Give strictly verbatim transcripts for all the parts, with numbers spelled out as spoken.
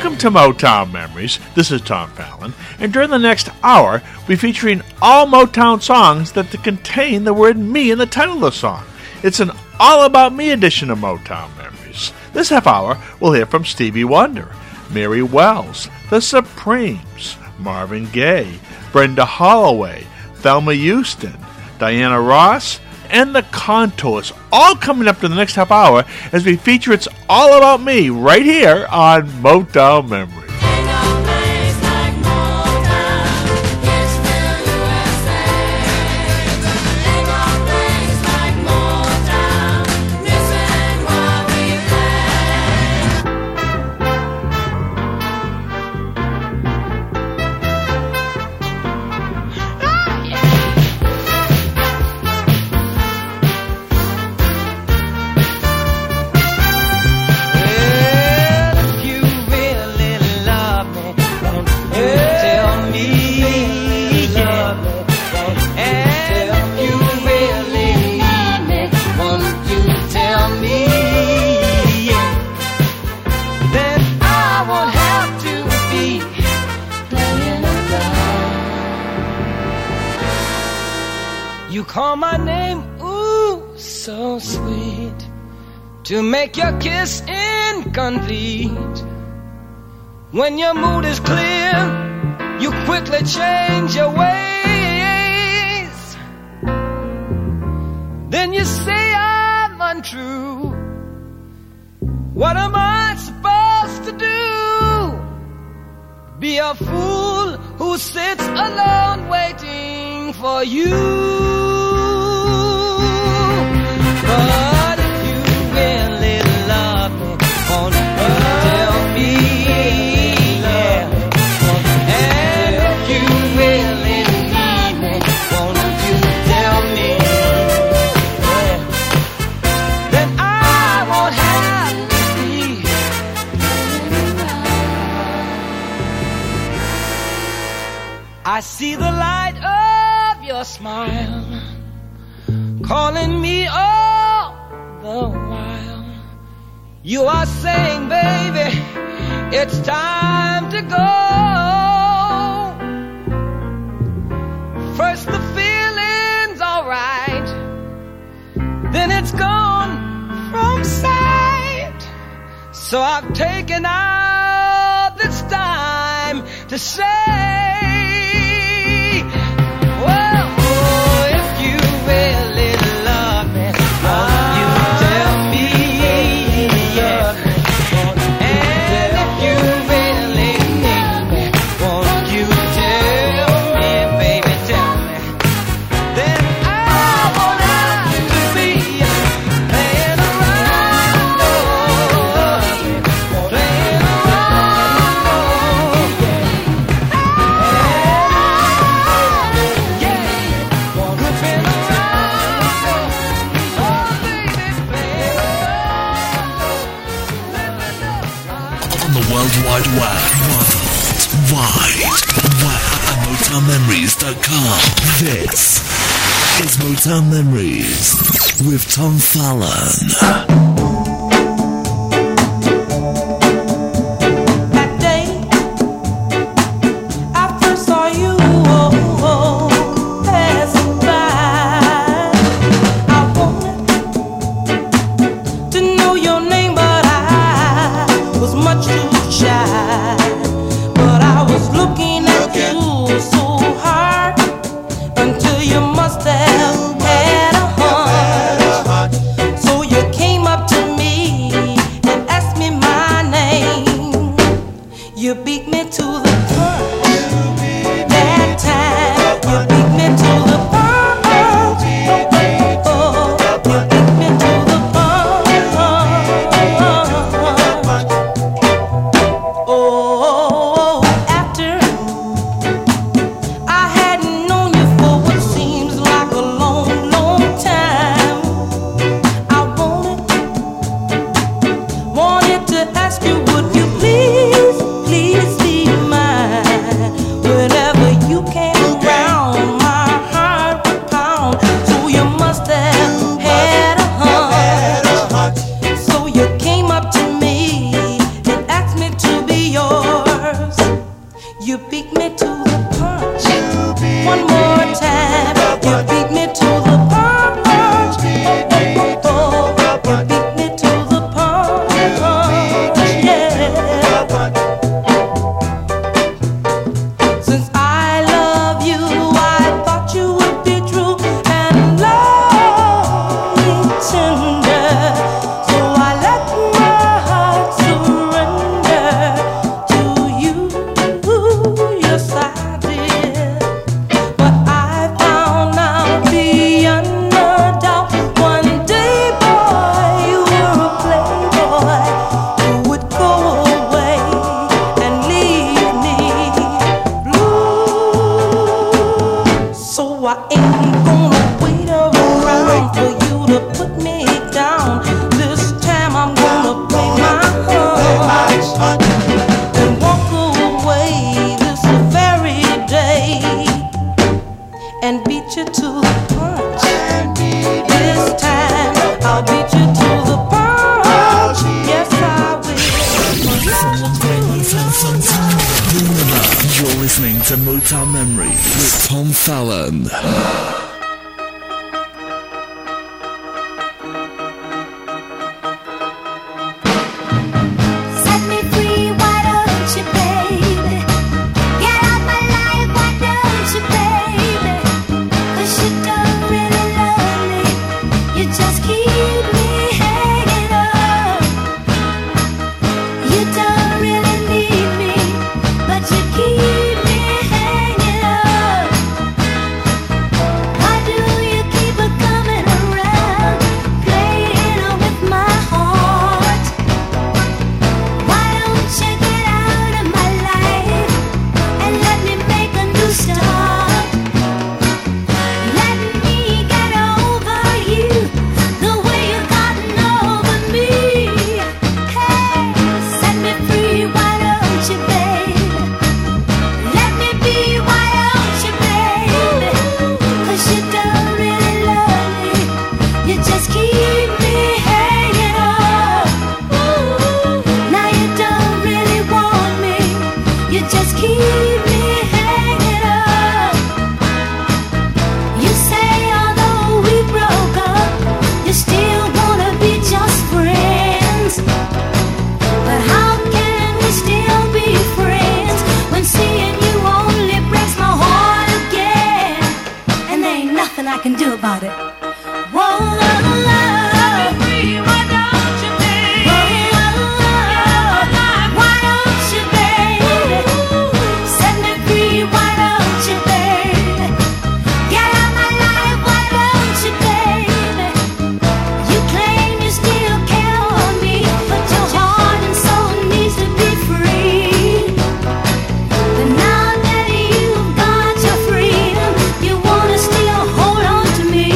Welcome to Motown Memories. This is Tom Fallon, and during the next hour, we'll be featuring all Motown songs that contain the word me in the title of the song. It's an All About Me edition of Motown Memories. This half hour, we'll hear from Stevie Wonder, Mary Wells, The Supremes, Marvin Gaye, Brenda Holloway, Thelma Houston, Diana Ross, and the Contours, all coming up to the next half hour as we feature It's All About Me right here on Motown Memories. Call my name, ooh, so sweet, to make your kiss incomplete. When your mood is clear, you quickly change your ways. Then you say I'm untrue. What am I supposed to do? Be a fool who sits alone waiting for you. But if you really love me, won't you tell me? Yeah. And if you really need me, won't you tell me? Yeah. Then I won't have to be. I see the light of your smile calling me all the while. You are saying, baby, it's time to go. First the feeling's alright, then it's gone from sight. So I've taken out this time to say, well, oh, if you really love me, won't you tell me? Yeah. And if you really need me, won't you tell me, baby, tell me? Then I won't have to be playing around, oh, playing around, oh, yeah. Yeah, goofing around, oh, baby, playing On the World Wide Web, World Wide Web at Motown Memories dot com. This is Motown Memories with Tom Fallon. That day I first saw you, oh, oh, passing by, I wanted to know your name, but I was much too shy. But I was looking at you so hard until you must have had a heart. So you came up to one more time. You beat me to the punch. Oh, oh, oh, you beat me to the punch. Yeah. Since I love you, I thought you would be true and love me tender. So I let my heart surrender to you. Yes, I did. But I found out beyond a doubt one day, boy, you were a playboy who would go away and leave me blue. So I ain't gonna wait around for you to put me down. This time I'm gonna play my part and walk away this very day and beat you to the punch. This time I'll beat you to the punch. Yes, I will. You're listening to Motown Memories with Tom Fallon. Set me free, why don't you, baby? Get out my life, why don't you, baby? 'Cause you don't really love me. You just keep me hanging up. You don't really need me, but you keep me hanging up. Why do you keep a coming around, playing with my heart? Why don't you get out of my life and let me make a new start? Let me get over you the way you've gotten over me. Hey, set me free, why don't you, baby? Let me be, why don't you, baby? 'Cause you don't really love me. You just keep me hanging up. Now you don't really want me. You just keep me hanging up. You say although we broke up, you still wanna be just friends. But how can we still be friends when seeing you only breaks my heart again? And there ain't nothing I can do about it. Whoa, la, la, la. Why don't you, baby? Why don't you, baby? Set me free, why don't you, baby? Get out my life, why don't you, baby? You claim you still care for me, but your heart and soul needs to be free. But now that you've got your freedom, you wanna still hold on to me.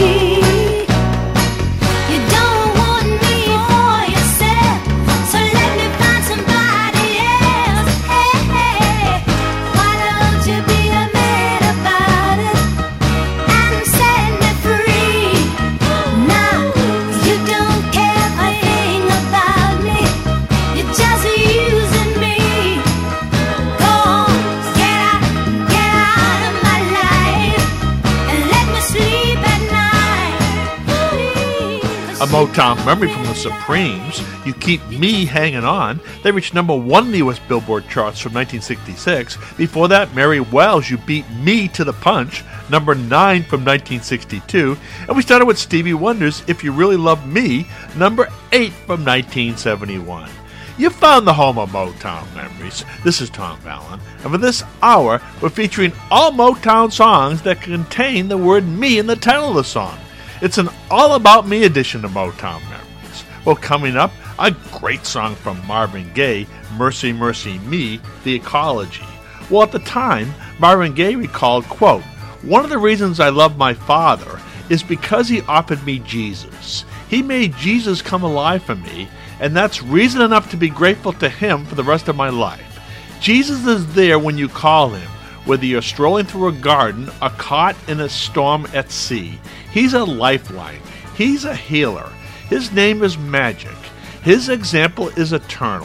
You don't want me for yourself, so let me find somebody else. Hey, hey, why don't you be a man about it and set me free? Now you don't care a thing about me. You're just using me. Go on, get out, get out of my life and let me sleep at night. A Motown memory from the Supremes, You Keep Me Hanging On. They reached number one in the U S Billboard charts from nineteen sixty-six. Before that, Mary Wells, You Beat Me to the Punch, number nine from nineteen sixty-two. And we started with Stevie Wonder's If You Really Love Me, number eight from nineteen seventy-one. You found the home of Motown memories. This is Tom Fallon, and for this hour, we're featuring all Motown songs that contain the word me in the title of the song. It's an all-about-me edition of Motown memories. Well, coming up, a great song from Marvin Gaye, Mercy, Mercy Me, The Ecology. Well, at the time, Marvin Gaye recalled, quote, "One of the reasons I love my father is because he offered me Jesus. He made Jesus come alive for me, and that's reason enough to be grateful to him for the rest of my life. Jesus is there when you call him, whether you're strolling through a garden or caught in a storm at sea. He's a lifeline. He's a healer. His name is magic. His example is eternal.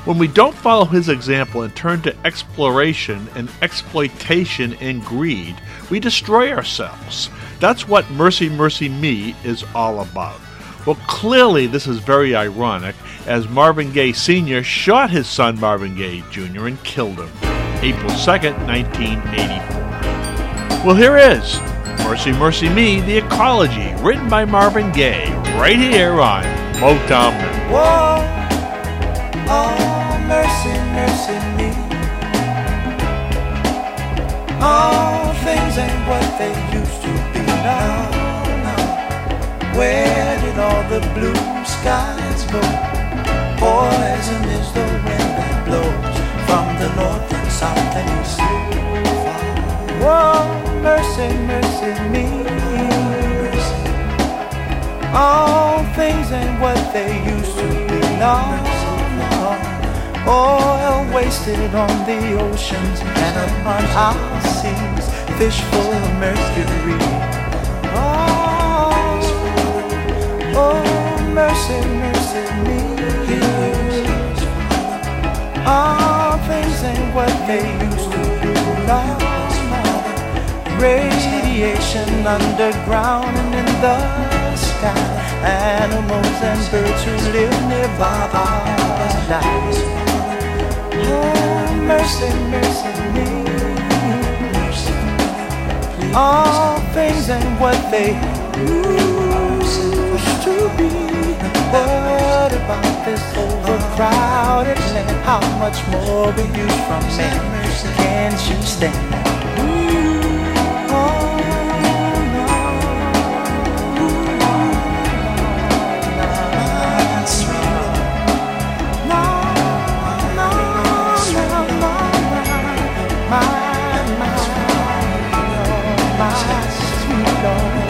When we don't follow his example and turn to exploration and exploitation and greed, we destroy ourselves. That's what Mercy, Mercy Me is all about. Well, clearly this is very ironic, as Marvin Gaye Senior shot his son Marvin Gaye Junior and killed him, April second, nineteen eighty-four. Well, here is Mercy, Mercy Me, The Ecology, written by Marvin Gaye, right here on Motown Memories. Whoa, oh, mercy, mercy me. All things ain't what they used to be now. now. Where did all the blue skies go? Poison is the wind that blows from the north and south and east. Whoa, mercy, mercy me. All things ain't what they used to be now. Oil wasted on the oceans and upon our seas, fish full of mercury. Oh, oh, mercy, mercy me. All things ain't what they used to be now. Radiation underground and in the sky, animals and birds who live nearby are alive. Oh, mercy, mercy me. All things ain't what they used to be. What about this overcrowded land? How much more we use from man? Can't you stand? Oh, no. That's right. No, no, no, no, my, my, oh, my sweet Lord.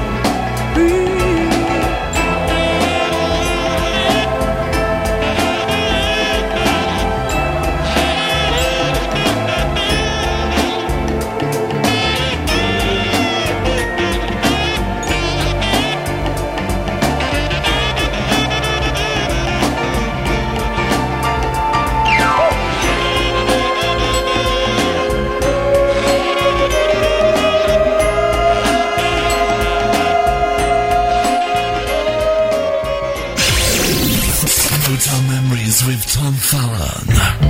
Motown Memories with Tom Fallon.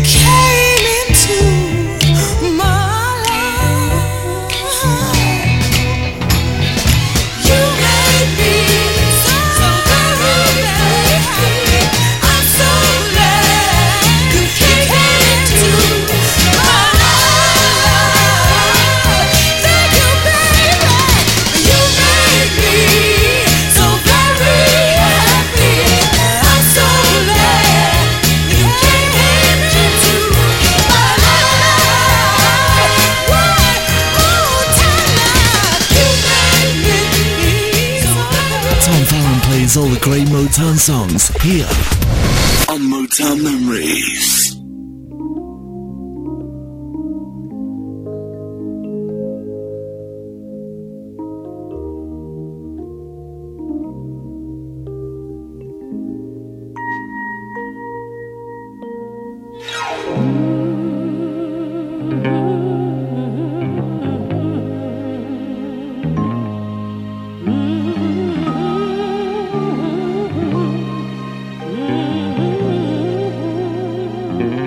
came into my life. Motown songs here on Motown Memories. Mm-hmm.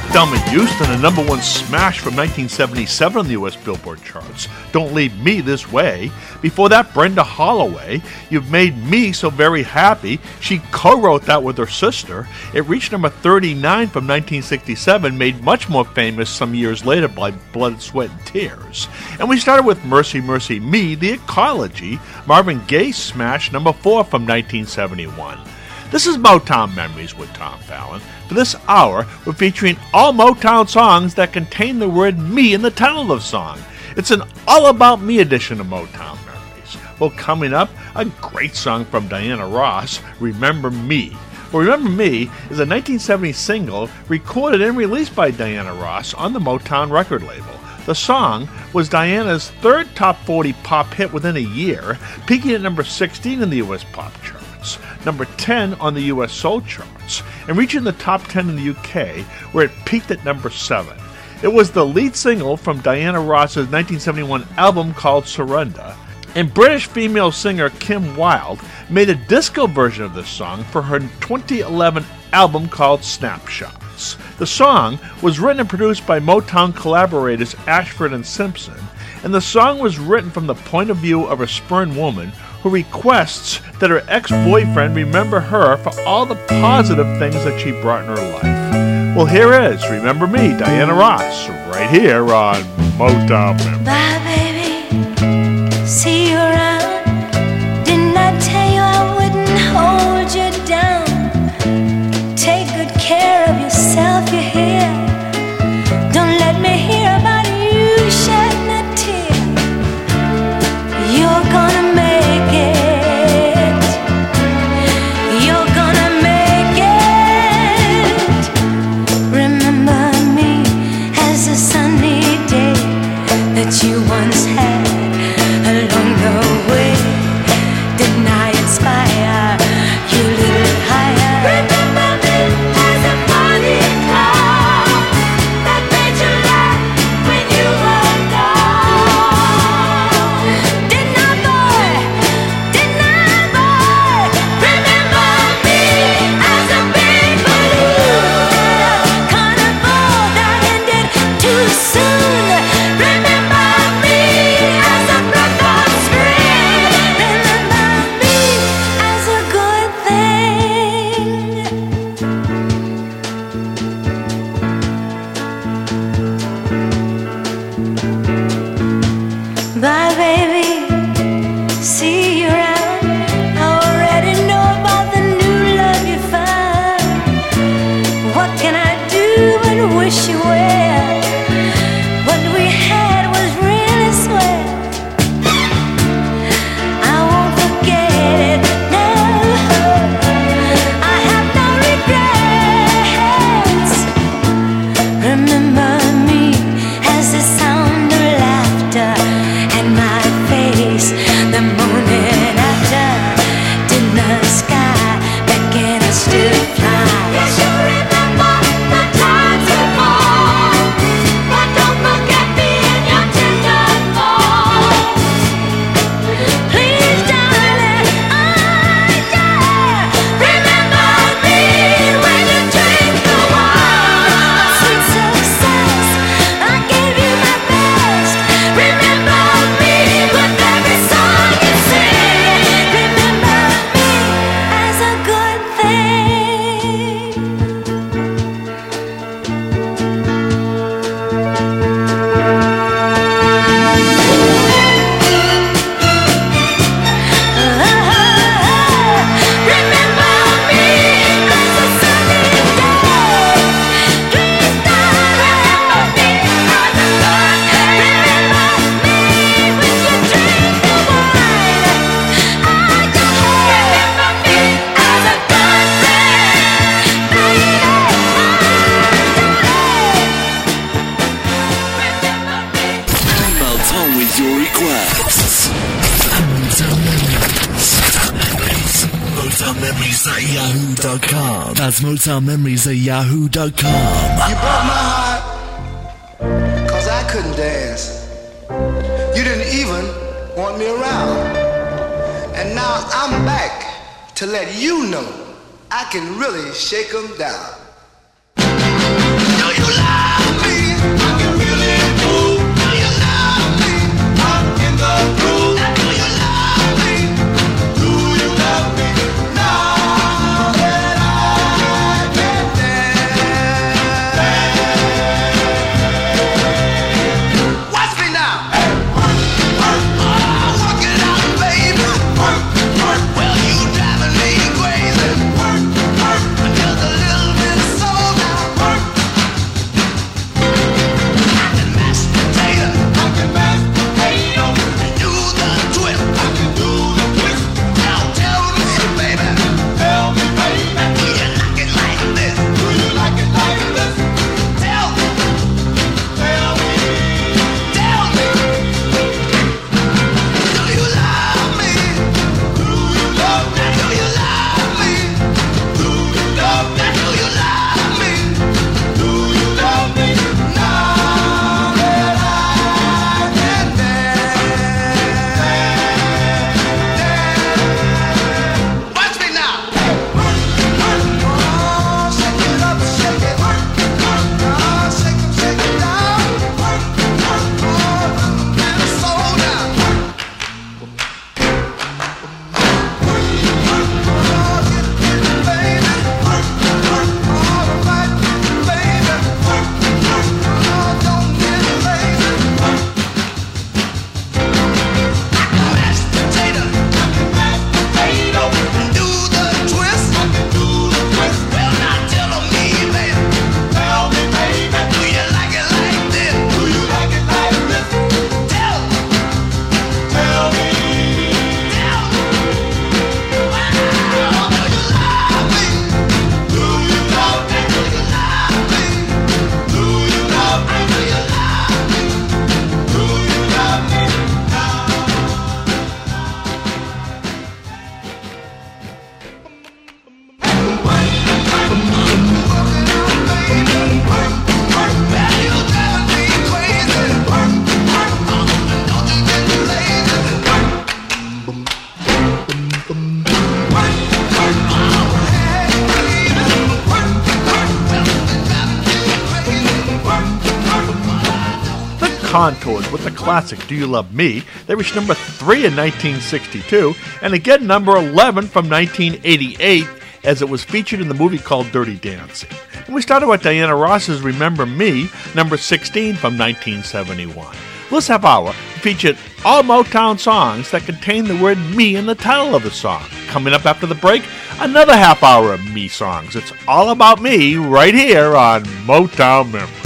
Thelma Houston, a number one smash from nineteen seventy-seven on the U S Billboard charts. Don't Leave Me This Way. Before that, Brenda Holloway, You've Made Me So Very Happy. She co-wrote that with her sister. It reached number thirty-nine from nineteen sixty-seven, made much more famous some years later by Blood, Sweat, and Tears. And we started with Mercy, Mercy Me, The Ecology, Marvin Gaye's smash, number four from nineteen seventy-one. This is Motown Memories with Tom Fallon. For this hour, we're featuring all Motown songs that contain the word me in the title of the song. It's an all about me edition of Motown Memories. Well, coming up, a great song from Diana Ross, Remember Me. Well, Remember Me is a nineteen seventy single recorded and released by Diana Ross on the Motown record label. The song was Diana's third top forty pop hit within a year, peaking at number sixteen in the U S pop charts, number ten on the U S soul charts, and reaching the top ten in the U K, where it peaked at number seven. It was the lead single from Diana Ross's nineteen seventy-one album called Surrender, and British female singer Kim Wilde made a disco version of this song for her twenty eleven album called Snapshots. The song was written and produced by Motown collaborators Ashford and Simpson, and the song was written from the point of view of a spurned woman who requests that her ex-boyfriend remember her for all the positive things that she brought in her life. Well, here is Remember Me, Diana Ross, right here on Motown Memories. Bye, baby. See you around. Didn't I tell you I wouldn't hold you down? Take good care of yourself, you hear? Don't let me hear about you shedding a tear. You're gonna make it. You're gonna make it. Remember me as a sunny day that you once had along the way. Didn't I inspire you a little higher? Remember me as a funny cloud that made you laugh when you were down. Didn't I, boy? Didn't I, boy? Remember me as a big balloon, carnival that ended too soon. Remember me as a breath of spring. Remember me as a good thing. Bye, baby. See you around. I already know about the new love you found. What can I do but wish you well? What we had was really swell. I won't forget it, no. I have no regrets. Remember me as the sound of laughter and my face the morning after. Didn't the sky began us to fly? Yes, you remember the times of old, but don't forget me in your tender thoughts. Please, darling, I dare. Remember me when you drink the wine. Sweet success, I gave you my best. Remember me with every song you sing. Remember me as a good thing. Remember me as a sunny day. Please, darling, remember me as a good thing. Remember me when you drink the wine. I just remember me as a good thing, baby. Email Tom with your requests. Motown Memories. Motown Memories at yahoo dot com. That's Motown Memories at yahoo dot com. You broke my heart, cause I couldn't dance. You didn't even want me around. And now I'm back to let you know I can really shake 'em down. Yo, yo, Contours with the classic Do You Love Me. They reached number three in nineteen sixty-two, and again number eleven from nineteen eighty-eight, as it was featured in the movie called Dirty Dancing. And we started with Diana Ross's Remember Me, number sixteen from nineteen seventy-one. This half hour featured all Motown songs that contain the word me in the title of the song. Coming up after the break, another half hour of me songs. It's all about me right here on Motown Memories.